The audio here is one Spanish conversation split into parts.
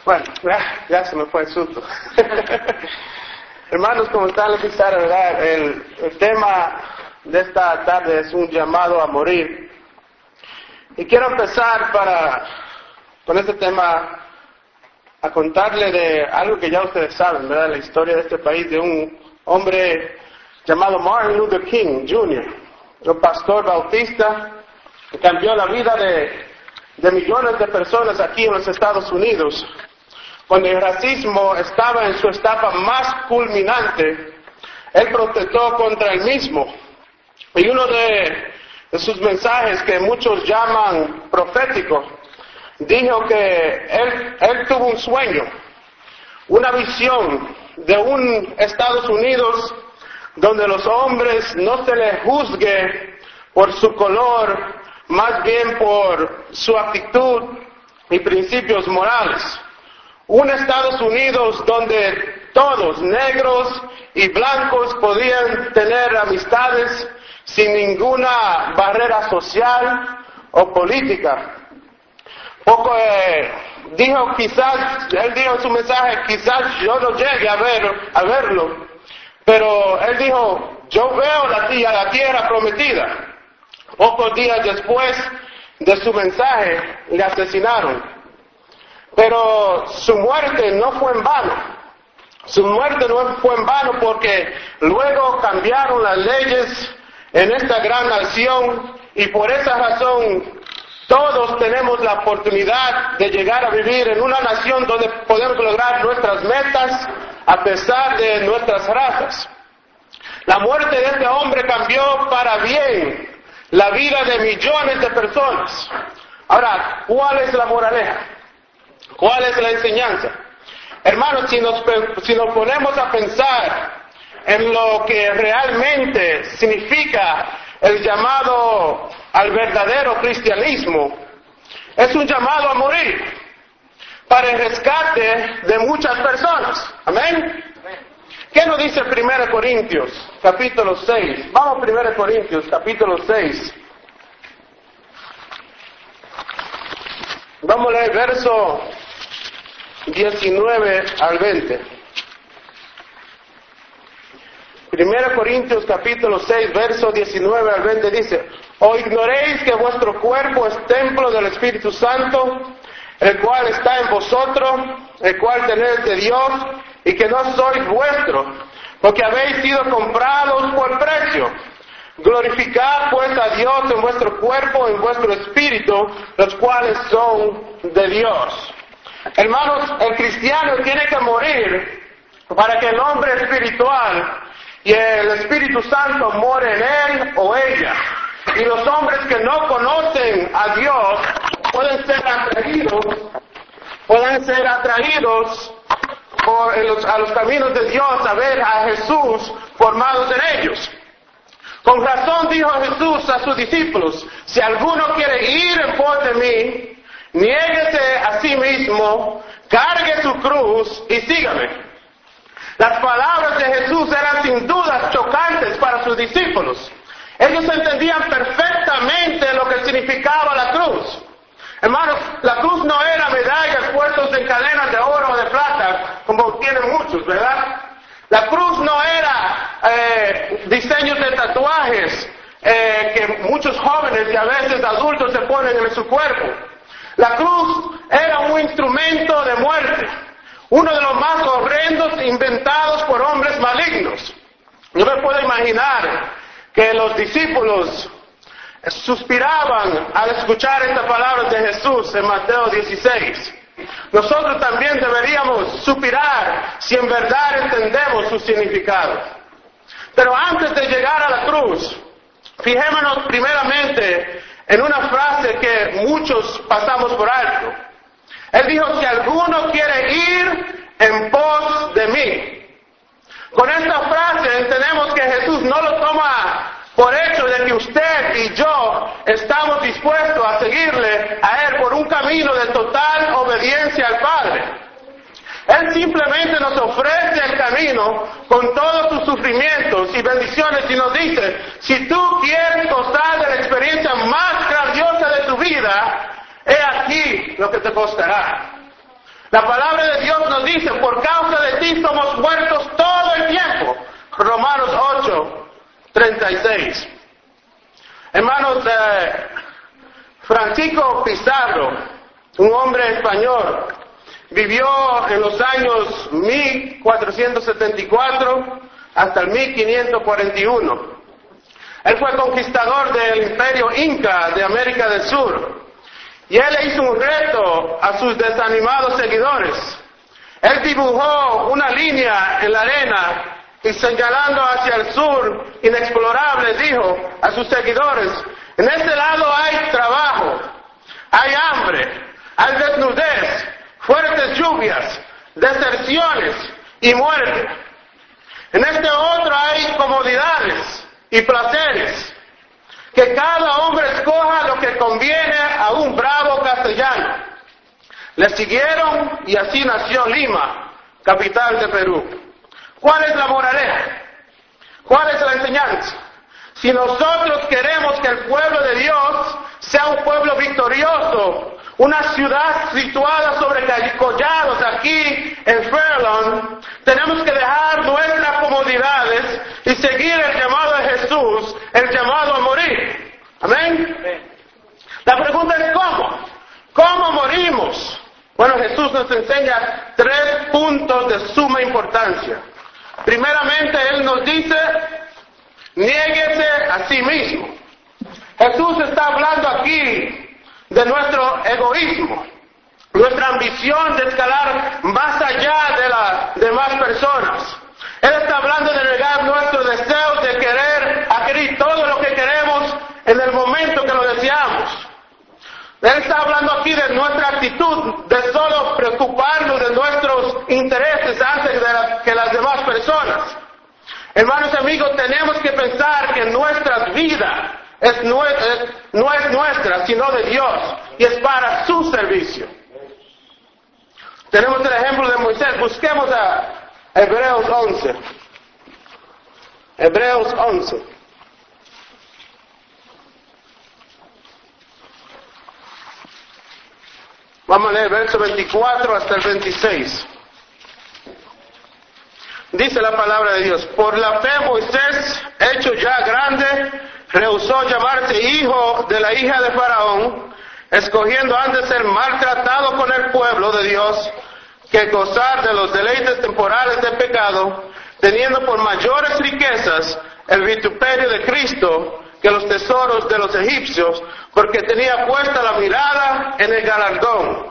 Bueno, ya se me fue el susto. Hermanos, como están les quisiera, ¿verdad? El tema de esta tarde es un llamado a morir. Y quiero empezar con este tema a contarle de algo que ya ustedes saben, ¿verdad? La historia de este país, de un hombre llamado Martin Luther King Jr., un pastor bautista que cambió la vida de millones de personas aquí en los Estados Unidos. Cuando el racismo estaba en su etapa más culminante, él protestó contra el mismo. Y uno de sus mensajes, que muchos llaman profético, dijo que él tuvo un sueño, una visión de un Estados Unidos donde los hombres no se les juzgue por su color, más bien por su actitud y principios morales. Un Estados Unidos donde todos, negros y blancos, podían tener amistades sin ninguna barrera social o política. Él dijo en su mensaje, quizás yo no llegue a verlo, pero él dijo, yo veo la tierra prometida. Pocos días después de su mensaje, le asesinaron. Pero su muerte no fue en vano. Su muerte no fue en vano porque luego cambiaron las leyes en esta gran nación y por esa razón todos tenemos la oportunidad de llegar a vivir en una nación donde podemos lograr nuestras metas a pesar de nuestras razas. La muerte de este hombre cambió para bien la vida de millones de personas. Ahora, ¿cuál es la moraleja? ¿Cuál es la enseñanza? Hermanos, si nos ponemos a pensar en lo que realmente significa el llamado al verdadero cristianismo, es un llamado a morir para el rescate de muchas personas. ¿Amén? ¿Qué nos dice 1 Corintios, capítulo 6? Vamos a 1 Corintios, capítulo 6. Vamos a leer verso 19 al 20. 1 Corintios capítulo 6, verso 19 al 20 dice: ¿O ignoréis que vuestro cuerpo es templo del Espíritu Santo, el cual está en vosotros, el cual tenéis de Dios, y que no sois vuestros, porque habéis sido comprados por precio? Glorificad pues a Dios en vuestro cuerpo, en vuestro espíritu, los cuales son de Dios. Hermanos, el cristiano tiene que morir para que el hombre espiritual y el Espíritu Santo more en él o ella. Y los hombres que no conocen a Dios pueden ser atraídos a los caminos de Dios, a ver a Jesús formados en ellos. Con razón dijo Jesús a sus discípulos: si alguno quiere ir en pos de mí, niéguese a sí mismo, cargue su cruz y sígame. Las palabras de Jesús eran sin duda chocantes para sus discípulos. Ellos entendían perfectamente lo que significaba la cruz. Hermanos, la cruz no era medallas puestas en cadenas de oro o de plata, como tienen muchos, ¿verdad? La cruz no era diseños de tatuajes que muchos jóvenes y a veces adultos se ponen en su cuerpo. La cruz era un instrumento de muerte, uno de los más horrendos inventados por hombres malignos. Yo me puedo imaginar que los discípulos suspiraban al escuchar estas palabras de Jesús en Mateo 16. Nosotros también deberíamos suspirar si en verdad entendemos su significado. Pero antes de llegar a la cruz, fijémonos primeramente en una frase que muchos pasamos por alto. Él dijo: si alguno quiere ir en pos de mí. Con esta frase entendemos que Jesús no lo toma por hecho de que usted y yo estamos dispuestos a seguirle a Él por un camino de total obediencia al Padre. Él simplemente nos ofrece el camino con todos sus sufrimientos y bendiciones y nos dice: si tú quieres gozar de la experiencia más grandiosa de tu vida, he aquí lo que te costará. La palabra de Dios nos dice, por causa de ti somos muertos todo el tiempo. Romanos 8:36. Hermanos, Francisco Pizarro, un hombre español, vivió en los años 1474 hasta el 1541. Él fue conquistador del imperio Inca de América del Sur. Y él le hizo un reto a sus desanimados seguidores. Él dibujó una línea en la arena y señalando hacia el sur inexplorable dijo a sus seguidores, en este lado hay trabajo, hay hambre, hay desnudez, fuertes lluvias, deserciones y muerte. En este otro hay comodidades y placeres. Que cada hombre escoja lo que conviene a un bravo castellano. Le siguieron y así nació Lima, capital de Perú. ¿Cuál es la moraleja? ¿Cuál es la enseñanza? Si nosotros queremos que el pueblo de Dios sea un pueblo victorioso, una ciudad situada sobre collados aquí en Fairlawn, tenemos que dejar nuestras comodidades y seguir el llamado de Jesús, el llamado a morir. ¿Amén? La pregunta es ¿cómo? ¿Cómo morimos? Bueno, Jesús nos enseña 3 puntos de suma importancia. Primeramente, Él nos dice, niéguese a sí mismo. Jesús está hablando aquí de nuestro egoísmo, nuestra ambición de escalar más allá de las demás personas. Él está hablando de negar nuestro deseo de querer adquirir todo lo que queremos en el momento que lo deseamos. Él está hablando aquí de nuestra actitud de solo preocuparnos de nuestros intereses antes que las demás personas. Hermanos y amigos, tenemos que pensar que nuestra vida no es nuestra, sino de Dios, y es para su servicio. Tenemos el ejemplo de Moisés. Busquemos a Hebreos 11. Hebreos 11. Vamos a leer verso 24 hasta el 26. Dice la palabra de Dios, por la fe Moisés, hecho ya grande, rehusó llamarse hijo de la hija de Faraón, escogiendo antes ser maltratado con el pueblo de Dios, que gozar de los deleites temporales del pecado, teniendo por mayores riquezas el vituperio de Cristo que los tesoros de los egipcios, porque tenía puesta la mirada en el galardón.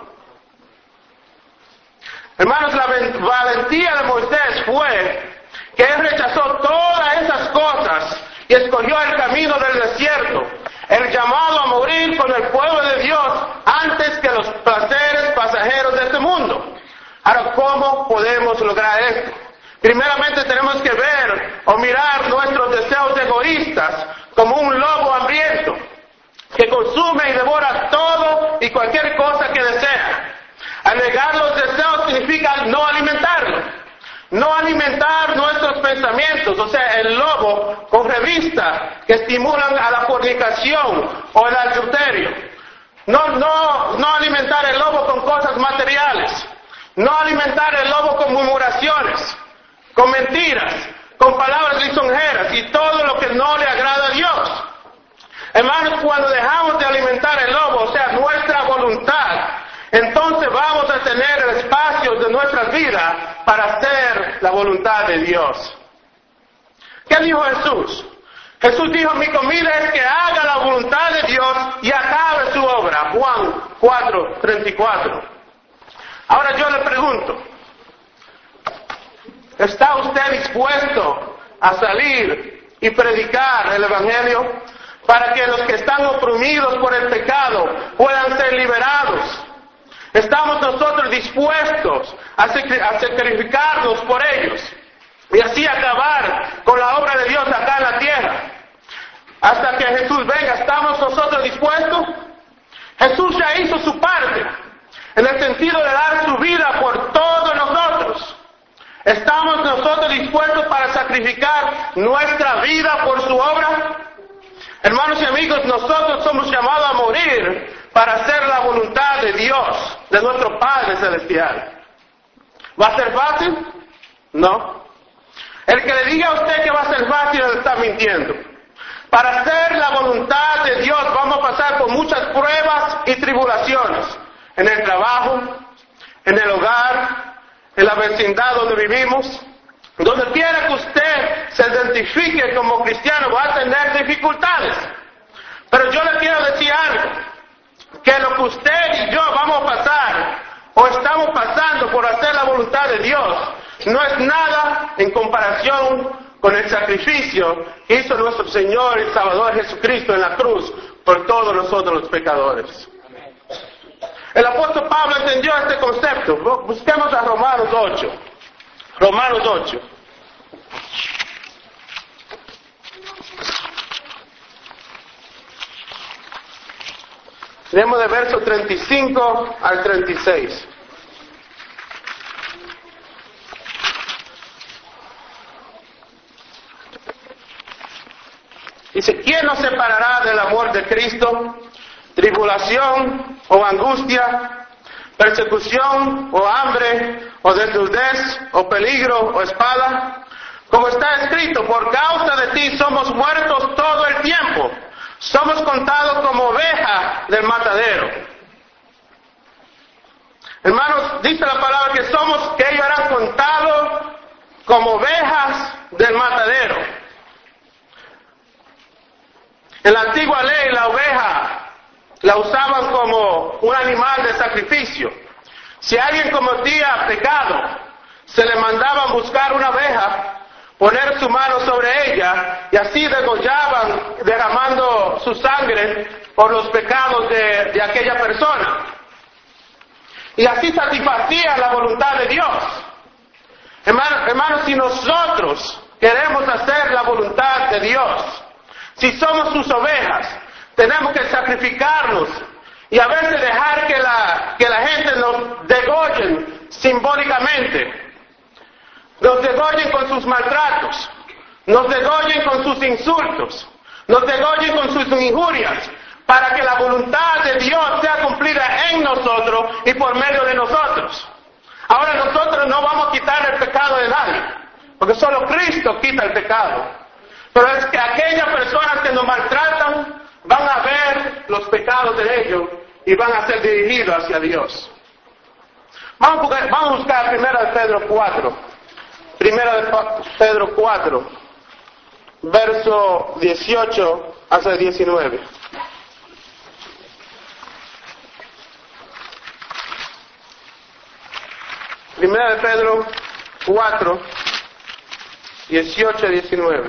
Hermanos, la valentía de Moisés fue que él rechazó todas esas cosas y escogió el camino del desierto, el llamado a morir con el pueblo de Dios antes que los placeres pasajeros de este mundo. Ahora, ¿cómo podemos lograr esto? Primeramente tenemos que ver o mirar nuestros deseos egoístas como un lobo hambriento que consume y devora todo y cualquier cosa que desea. Al negar los deseos significa no alimentarlos. No alimentar nuestros pensamientos, o sea, el lobo con revistas que estimulan a la fornicación o el adulterio. No alimentar el lobo con cosas materiales. No alimentar el lobo con murmuraciones, con mentiras, con palabras lisonjeras y todo lo que no le agrada a Dios. Hermanos, cuando dejamos de alimentar el lobo, o sea, nuestra voluntad, entonces vamos a tener el espacio de nuestras vidas para hacer la voluntad de Dios. ¿Qué dijo Jesús? Jesús dijo, mi comida es que haga la voluntad de Dios y acabe su obra. Juan 4:34. Ahora yo le pregunto, ¿está usted dispuesto a salir y predicar el Evangelio para que los que están oprimidos por el pecado puedan ser liberados? ¿Estamos nosotros dispuestos a sacrificarnos por ellos y así acabar con la obra de Dios acá en la tierra? Hasta que Jesús venga, ¿estamos nosotros dispuestos? Jesús ya hizo su parte, en el sentido de dar su vida por todos nosotros. ¿Estamos nosotros dispuestos para sacrificar nuestra vida por su obra? Hermanos y amigos, nosotros somos llamados a morir para hacer la voluntad de Dios, de nuestro Padre Celestial. ¿Va a ser fácil? No. El que le diga a usted que va a ser fácil, le está mintiendo. Para hacer la voluntad de Dios vamos a pasar por muchas pruebas y tribulaciones. En el trabajo, en el hogar, en la vecindad donde vivimos. Donde quiera que usted se identifique como cristiano va a tener dificultades. Pero yo le quiero decir algo. Que lo que usted y yo vamos a pasar o estamos pasando por hacer la voluntad de Dios no es nada en comparación con el sacrificio que hizo nuestro Señor y Salvador Jesucristo en la cruz por todos nosotros los pecadores. El apóstol Pablo entendió este concepto. Busquemos a Romanos 8. Romanos 8. Leemos de verso 35 al 36. Dice, ¿quién nos separará del amor de Cristo? ¿Tribulación o angustia? ¿Persecución o hambre? ¿O desnudez? ¿O peligro o espada? Como está escrito, por causa de ti somos muertos todo el tiempo. Somos contados como ovejas del matadero. Hermanos, dice la palabra que ellos eran contados como ovejas del matadero. En la antigua ley, la oveja la usaban como un animal de sacrificio. Si alguien cometía pecado, se le mandaba buscar una oveja, poner su mano sobre ella y así degollaban, derramando su sangre por los pecados de aquella persona. Y así satisfacía la voluntad de Dios. Hermanos, si nosotros queremos hacer la voluntad de Dios, si somos sus ovejas, tenemos que sacrificarnos y a veces dejar que la gente nos degollen simbólicamente. Nos degollen con sus maltratos, nos degollen con sus insultos, nos degollen con sus injurias, para que la voluntad de Dios sea cumplida en nosotros y por medio de nosotros. Ahora nosotros no vamos a quitar el pecado de nadie, porque solo Cristo quita el pecado. Pero es que aquellas personas que nos maltratan van a ver los pecados de ellos y van a ser dirigidos hacia Dios. Vamos a buscar 1 Pedro 4. 1 Pedro 4, verso 18 hasta 19. Primera de Pedro 4, 18 a 19.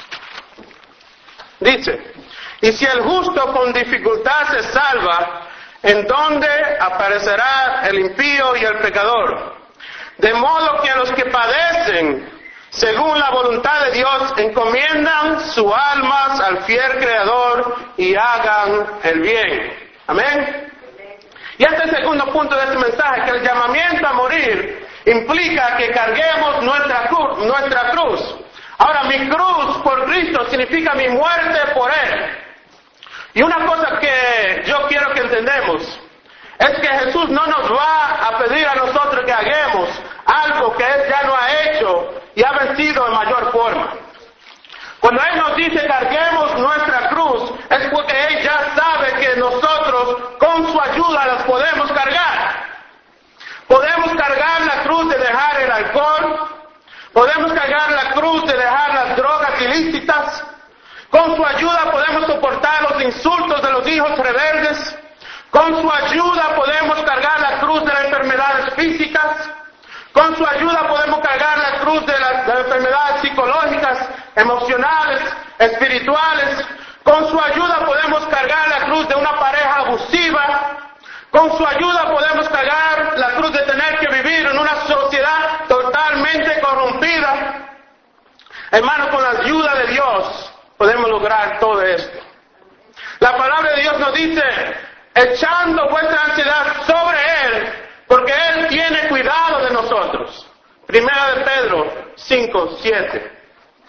Dice, y si el justo con dificultad se salva, ¿en dónde aparecerá el impío y el pecador? De modo que a los que padecen, según la voluntad de Dios, encomiendan sus almas al fiel Creador y hagan el bien. Amén. Y este es el segundo punto de este mensaje, que el llamamiento a morir implica que carguemos nuestra cruz. Ahora, mi cruz por Cristo significa mi muerte por Él. Y una cosa que yo quiero que entendamos es que Jesús no nos va a pedir a nosotros que hagamos algo que Él ya no ha hecho y ha vencido en mayor forma. Cuando Él nos dice carguemos nuestra cruz, es porque Él ya sabe que nosotros con su ayuda las podemos cargar. Podemos cargar la cruz de dejar el alcohol, podemos cargar la cruz de dejar las drogas ilícitas, con su ayuda podemos soportar los insultos de los hijos rebeldes, con su ayuda podemos cargar la cruz de las enfermedades físicas, con su ayuda podemos cargar la cruz de las enfermedades psicológicas, emocionales, espirituales, con su ayuda podemos cargar la cruz de una pareja abusiva, con su ayuda podemos cargar la cruz de tener que vivir en una sociedad totalmente corrompida. Hermanos, con la ayuda de Dios podemos lograr todo esto. La palabra de Dios nos dice, echando vuestra ansiedad sobre Él, porque Él tiene cuidado de nosotros. Primera de Pedro 5, 7.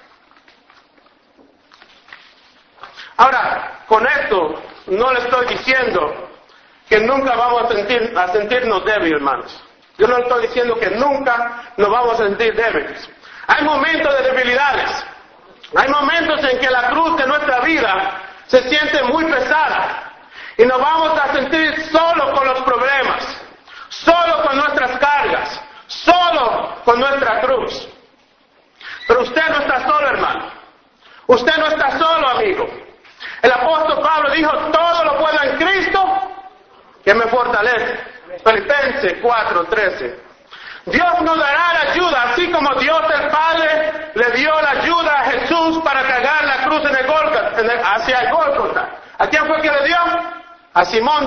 Ahora, con esto no le estoy diciendo que nunca vamos a sentirnos débiles, hermanos. Yo no estoy diciendo que nunca nos vamos a sentir débiles. Hay momentos de debilidades. Hay momentos en que la cruz de nuestra vida se siente muy pesada. Y nos vamos a sentir solo con los problemas, solo con nuestras cargas, solo con nuestra cruz. Pero usted no está solo, hermano. Usted no está solo, amigo. El apóstol Pablo dijo, todo lo puedo en Cristo que me fortalece. Filipenses 4:13. Dios nos dará la ayuda, así como Dios el Padre le dio la ayuda a Jesús para cargar la cruz en el Gólgota, hacia el Gólgota. ¿A quién fue que le dio? A Simón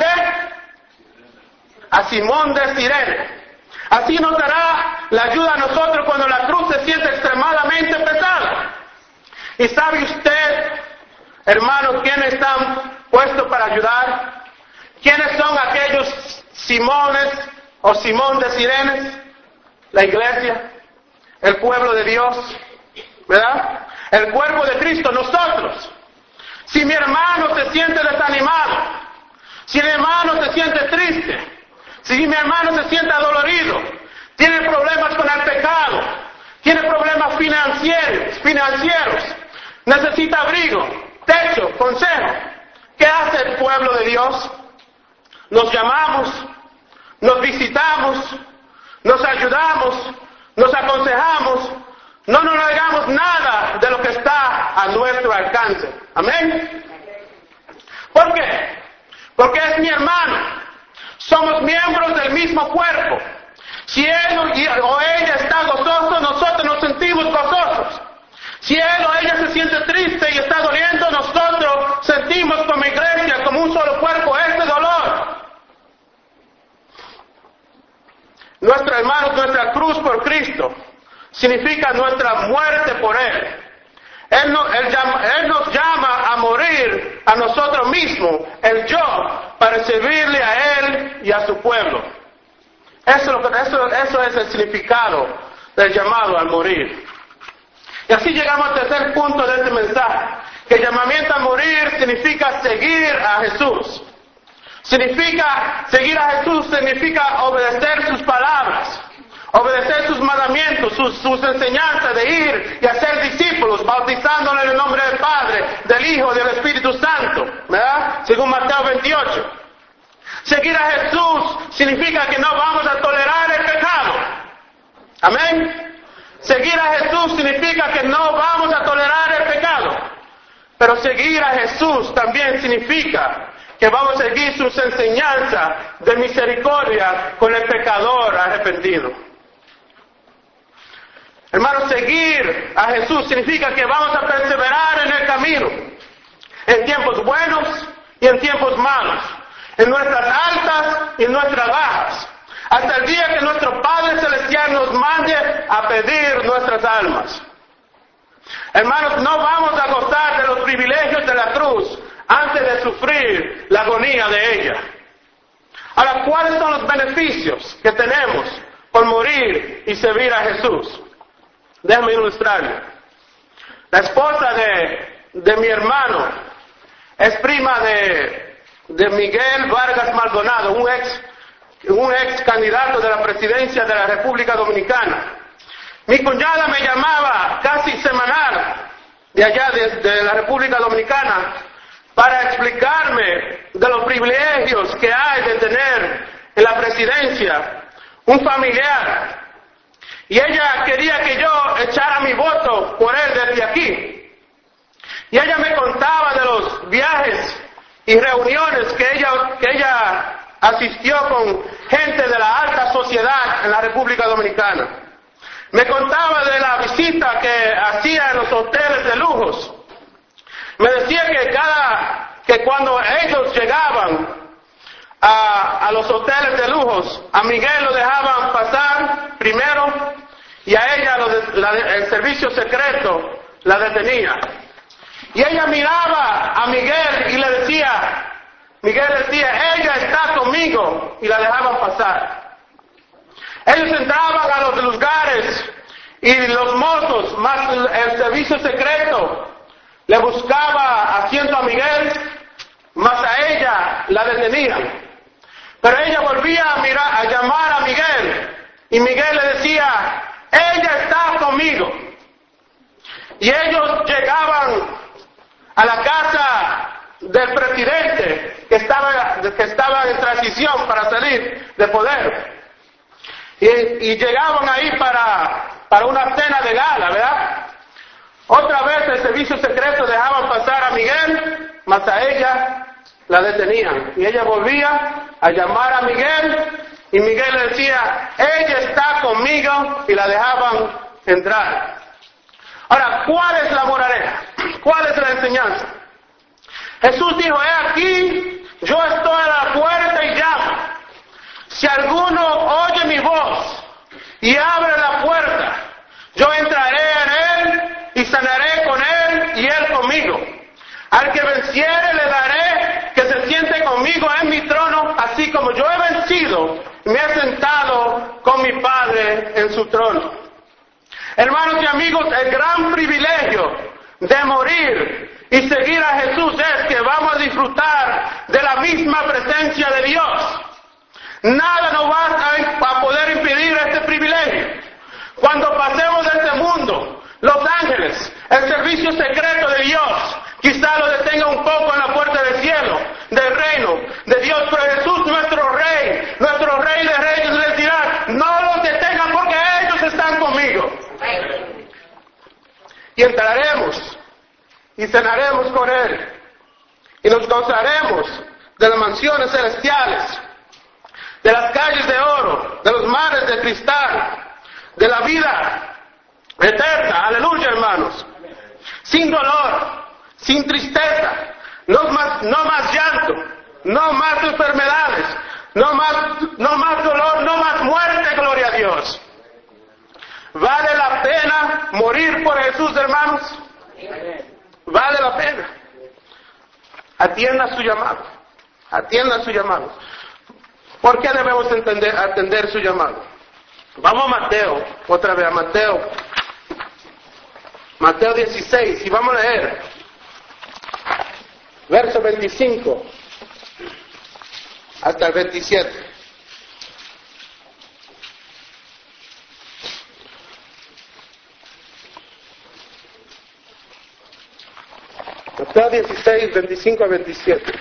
de Cirene. Así nos dará la ayuda a nosotros cuando la cruz se siente extremadamente pesada. ¿Y sabe usted, hermano, quiénes están puestos para ayudar? ¿Quiénes son aquellos Simones o Simón de Cirene? La iglesia, el pueblo de Dios, ¿verdad? El cuerpo de Cristo, nosotros. Si mi hermano se siente desanimado, si mi hermano se siente triste, si mi hermano se siente adolorido, tiene problemas con el pecado, tiene problemas financieros, necesita abrigo, techo, consejo, ¿qué hace el pueblo de Dios? Nos llamamos, nos visitamos, nos ayudamos, nos aconsejamos, no nos negamos nada de lo que está a nuestro alcance. ¿Amén? ¿Por qué? Porque es mi hermano. Somos miembros del mismo cuerpo. Si él o ella está gozoso, nosotros nos sentimos gozosos. Si él o ella se siente triste y está doliendo, nosotros sentimos como iglesia, como un solo cuerpo, este dolor. Nuestra hermano, nuestra cruz por Cristo, significa nuestra muerte por Él. Él nos llama a morir a nosotros mismos, el yo, para servirle a Él y a su pueblo. Eso es el significado del llamado al morir. Y así llegamos al tercer punto de este mensaje, que el llamamiento a morir significa seguir a Jesús. Significa seguir a Jesús, significa obedecer sus palabras, obedecer sus mandamientos, sus enseñanzas de ir y hacer discípulos, bautizándole en el nombre del Padre, del Hijo y del Espíritu Santo, ¿verdad? Según Mateo 28. Seguir a Jesús significa que no vamos a tolerar el pecado. Amén. Seguir a Jesús significa que no vamos a tolerar el pecado. Pero seguir a Jesús también significa que vamos a seguir sus enseñanzas de misericordia con el pecador arrepentido. Hermanos, seguir a Jesús significa que vamos a perseverar en el camino, en tiempos buenos y en tiempos malos, en nuestras altas y en nuestras bajas, hasta el día que nuestro Padre Celestial nos mande a pedir nuestras almas. Hermanos, no vamos a gozar de los privilegios de la cruz antes de sufrir la agonía de ella. Ahora, ¿cuáles son los beneficios que tenemos por morir y servir a Jesús? Déjame ilustrarlo. La esposa de mi hermano es prima de Miguel Vargas Maldonado, un ex candidato de la presidencia de la República Dominicana. Mi cuñada me llamaba casi semanal de allá de la República Dominicana para explicarme de los privilegios que hay de tener en la presidencia un familiar. Y ella quería que yo echara mi voto por él desde aquí. Y ella me contaba de los viajes y reuniones que ella asistió con gente de la alta sociedad en la República Dominicana. Me contaba de la visita que hacía en los hoteles de lujos. Me decía que cuando ellos llegaban a los hoteles de lujos, a Miguel lo dejaban pasar primero y a ella el servicio secreto la detenía. Y ella miraba a Miguel y Miguel decía, ella está conmigo, y la dejaban pasar. Ellos entraban a los lugares y los mozos, más el servicio secreto, le buscaba asiento a Miguel, más a ella la detenían. Pero ella volvía a llamar a Miguel y Miguel le decía, ella está conmigo. Y ellos llegaban a la casa del presidente que estaba en transición para salir de poder. Y llegaban ahí para una cena de gala, ¿verdad? Otra vez el servicio secreto dejaban pasar a Miguel, mas a ella la detenían. Y ella volvía a llamar a Miguel, y Miguel le decía, ella está conmigo, y la dejaban entrar. Ahora, ¿cuál es la moraleja? ¿Cuál es la enseñanza? Jesús dijo, he aquí, yo estoy a la puerta y llamo. Si alguno oye mi voz y abre la puerta, yo entraré en él y sanaré con él y él conmigo. Al que venciere le daré que se siente conmigo en mi trono, así como yo he vencido y me he sentado con mi Padre en su trono. Hermanos y amigos, el gran privilegio de morir y seguir a Jesús es que vamos a disfrutar de la misma presencia de Dios. Nada nos va a poder impedir este privilegio. Cuando pasemos de este mundo, los ángeles, el servicio secreto de Dios, quizá lo detenga un poco en la puerta del cielo, del reino de Dios, pero Jesús, nuestro Rey de Reyes, les dirá, no los detengan porque ellos están conmigo. Y entraremos y cenaremos con Él y nos gozaremos de las mansiones celestiales, de las calles de oro, de los mares de cristal, de la vida eterna. Aleluya, hermanos. Sin dolor, sin tristeza, no más llanto, no más enfermedades, no más dolor, no más muerte, gloria a Dios. ¿Vale la pena morir por Jesús, hermanos? Vale la pena. Atienda su llamado. Atienda su llamado. ¿Por qué debemos atender su llamado? Vamos a Mateo, otra vez a Mateo 16, y vamos a leer verso 25 hasta el 27. Mateo 16, 25 a 27.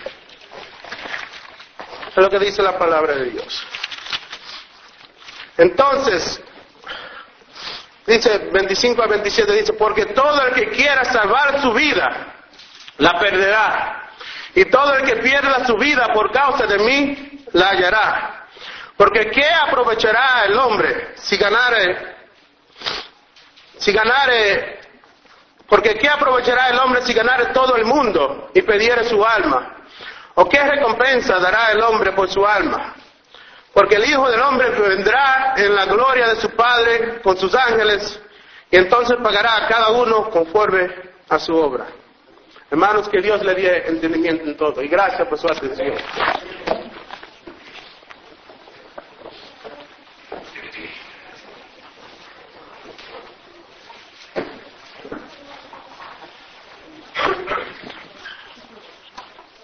Es lo que dice la palabra de Dios. Entonces, dice 25 a 27, dice, porque todo el que quiera salvar su vida, la perderá. Y todo el que pierda su vida por causa de mí, la hallará. Porque ¿qué aprovechará el hombre porque ¿qué aprovechará el hombre si ganare todo el mundo y perdiere su alma? ¿O qué recompensa dará el hombre por su alma? Porque el Hijo del Hombre vendrá en la gloria de su Padre con sus ángeles, y entonces pagará a cada uno conforme a su obra. Hermanos, que Dios le dé entendimiento en todo, y gracias por su atención.